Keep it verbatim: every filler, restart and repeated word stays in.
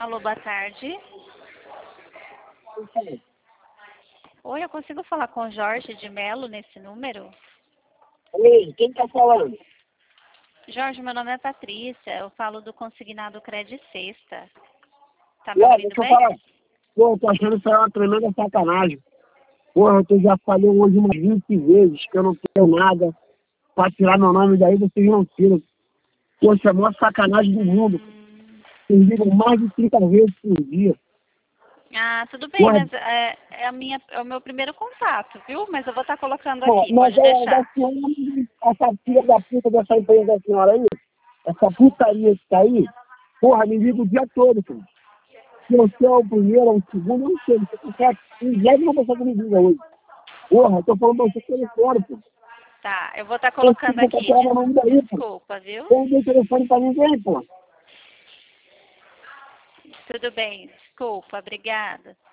Alô, boa tarde. Sim. Oi, eu consigo falar com o Jorge de Melo nesse número? Oi, quem tá falando? Jorge, meu nome é Patrícia, eu falo do Consignado Credit Sexta. Tá me Ué, ouvindo deixa eu bem? falar. Pô, eu tô achando isso aí uma tremenda sacanagem. Porra, tu já falou hoje umas vinte vezes que eu não tenho nada pra tirar meu nome daí, vocês não tiram. Poxa, é a maior sacanagem do mundo. Hum, Vocês ligam mais de trinta vezes por dia. Ah, tudo bem, Porra, mas é, é, a minha, é o meu primeiro contato, viu? Mas eu vou estar colocando pô, aqui, mas pode é da deixar. senhora, essa filha da puta dessa empresa da senhora aí, essa putaria que tá aí, porra, me liga o dia todo, filho. Se eu sou o primeiro ou o segundo, eu não sei. Você quer uma pessoa que me diga hoje. Porra, eu tô falando pra você telefone, pô. Tá, eu vou estar Esse colocando tipo tá aqui. tirando o nome daí, Des- pô. desculpa, viu? Eu não dei telefone pra ninguém, pô. Tudo bem, desculpa, obrigada.